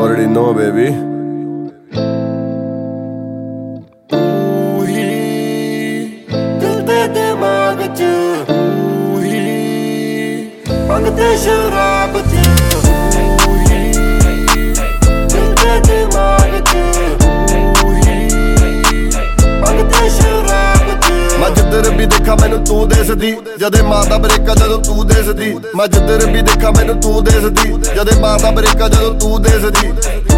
already know, baby. दिल दे दिमाग च मंगते शराब च दिल दे दिमाग च मंगते शराब च मैं जिधर भी देखा मैनू तू दिसदी जदे मारदा ब्रेका जदों तू दिसदी मैं जिधर भी देखा मैनू तू दिसदी जदे मारदा ब्रेका जदों तू दिसदी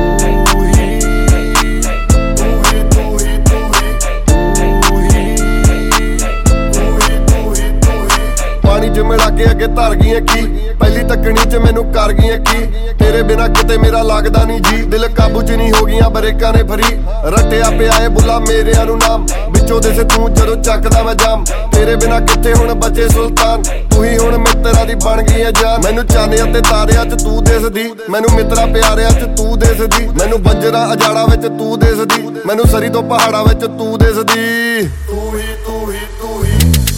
पानी च मिला के अगे धर गई की पहली तकनी च मैनू कर गई की तेरे बिना किते मेरा लगदा नहीं जी दिल काबू च नहीं हो गईयां ब्रेकां ने फरी रट्टिया पिया ए बुला मेरेआं नू नाम विचों दिस तू जदों चकदा मैं जाम तेरे बिना किथे हुण बचे सुल्तान तू ही हुण मित्तरां दी बन गई है जान मैनू चांदियां ते तारियां च तू दिसदी मैनू मित्तरां प्यारियां च तू दिसदी मैनू बंजरा अजाड़ा विच तू दिसदी मैनू सरी तो पहाड़ां विच तू दिसदी तू ही तू ही तू ही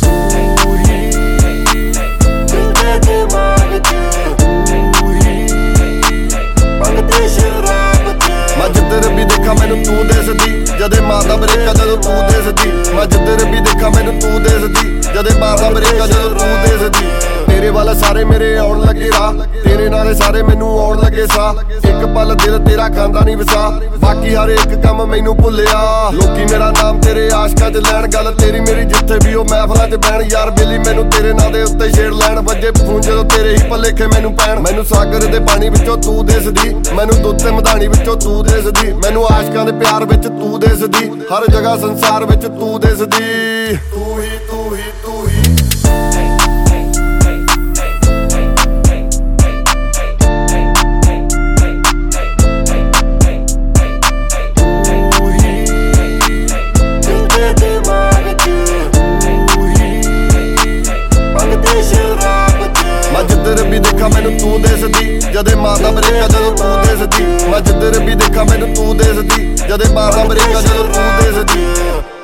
दिमाग च मंगते शराब च मैं जिधर भी देखा मैनू तू दिसदी जदे मारदा ब्रेका जदों तू दिसदी मैं जिधर भी देखा मैनू तू दिसदी जदे मारदा ब्रेका जदों तू दिसदी तेरे वाल सारे मेरे आउण लगे राह तेरे नाले सारे मैनू आउण लगे सा एक पल दिल तेरा खांदा नहीं वसा बाकी हर एक काम मैनू भुलिया लोकी मेरा नाम तेरे आशकां च लैण गल तेरी मेरी जिथे भी ओ महफिलां च बैण यार बेली मैनू तेरे नां दे उत्ते छेड़ लैण वजे फोन जदों तेरे ही भलेखे मैनू पैण मैनू सागर दे पानी विचों तू दिसदी मैनू दुੱਧ ते मधानी विचों तू दिसदी मैनू आशकां दे प्यार विच तू दिसदी हर जगह संसार विच तू दिसदी तू ही तू ही तू ही मैं जिधर भी देखा मैनू तू दिसदी जदे मारदा ब्रेका जदों तू दिसदी मैं जिधर भी देखा मैनू तू दिसदी जदे मारदा ब्रेका जदों तू दिसदी